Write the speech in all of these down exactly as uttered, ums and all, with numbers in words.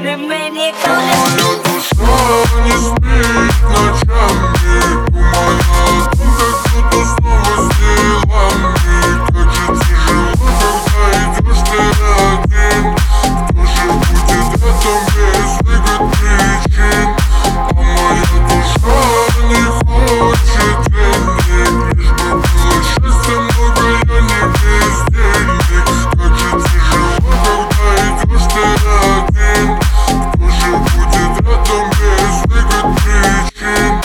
Моя душа не спит ночами, думая о том, как кто-то снова с делами. Как же тяжело, когда идешь ты один. Кто же будет рядом без выгод причин? А моя душа не хочет денег, лишь бы было счастья много, я не бездельник. Как же тяжело, когда идешь ты один. Кто же будет рядом без выгод причин?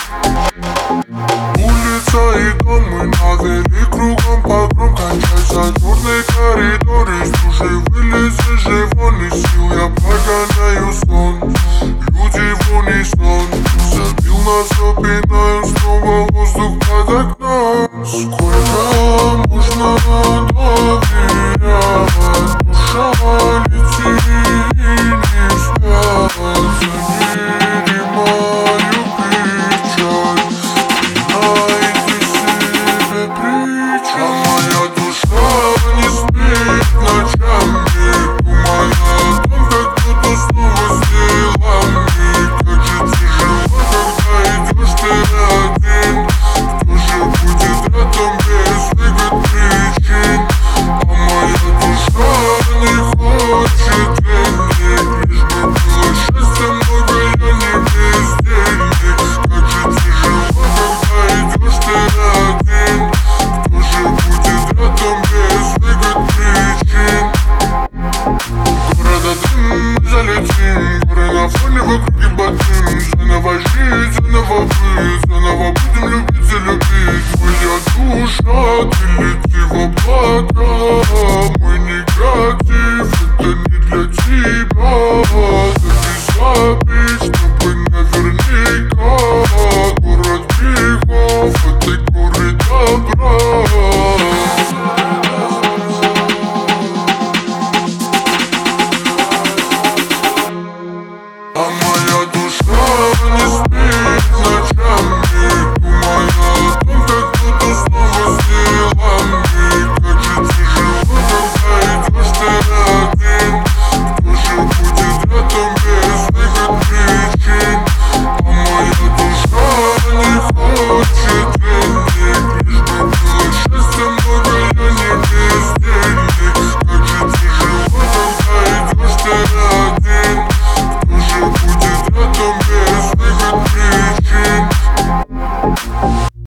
Улица и дом мы навели кругом погром. Кончаются черные коридоры, из души вылезешь и вон из сил. Я прогоняю сон, люди в унисон. Забил нас, запинаю, снова воздух под окном. Сколько можно доверять? Душа летит и не спят. Забери мою печаль, найди себе причину. А моя душа не спит ночами, думая о том, как кто-то снова с делами. Как же тяжело, когда идешь ты один. Кто же будет рядом без выгод причин? А моя душа не хочет денег, лишь бы было счастья много, я не бездельник. Как же тяжело, когда идешь ты один. Кто же будет рядом без выгод причин? Города дым, мы залетим, горы на фоне в округе батым. Заново жить, заново быть, заново будем любить и любить. Моя душа, ты лети в облака. Мой негатив, это не для тебя.